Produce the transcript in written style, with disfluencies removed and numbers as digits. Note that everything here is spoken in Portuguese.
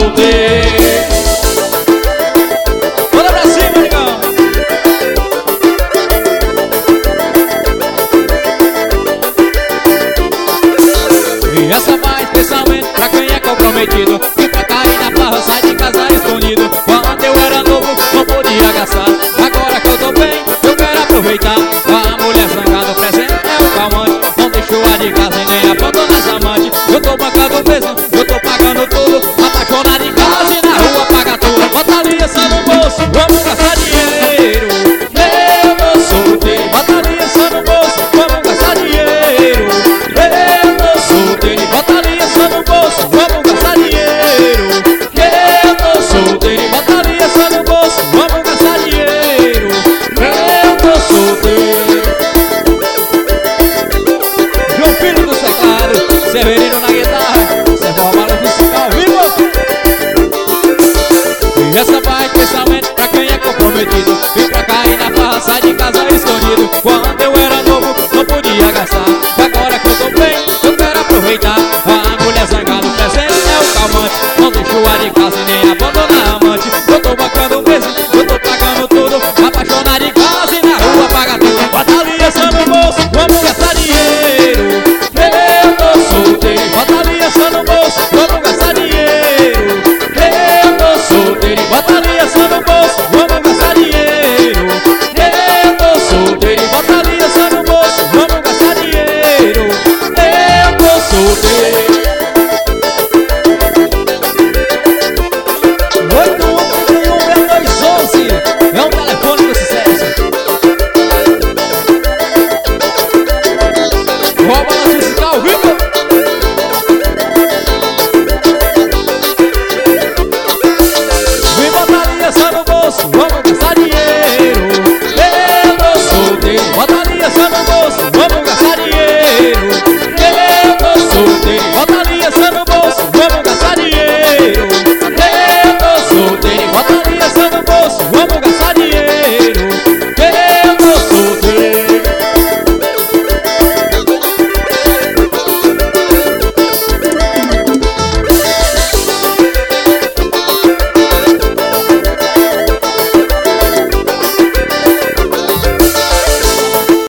solteiro. Bora pra cima, amigão. E essa vai especialmente pra quem é comprometido, e pra cair na farra sai de casa escondido. Quando eu era novo não podia gastar, agora que eu tô bem eu quero aproveitar. A mulher zangada, o presente é o calmante, não deixou a de casa e nem abandona as amantes. Eu tô bancando mesmo, eu tô pagando tudo, apaixonado em casa e na rua paga tudo. Bota aliança no bolso, vamos gastar dinheiro. Eu tô solteiro. Bota aliança no bolso, vamos gastar dinheiro. Eu tô solteiro. Bota aliança no bolso, vamos gastar dinheiro. Eu tô solteiro. Bota aliança no bolso, vamos gastar dinheiro. Eu tô solteiro. João Filho do teclado, Severino na guitarra, Servão Balão musical vivo. E essa vai especialmente pra quem é comprometido, e pra cair na farra sai de casa escondido. Quando eu era novo não podia gastar, agora que eu tô bem eu quero aproveitar. A mulher zangada, o presente é o calmante, não deixou a de casa e nem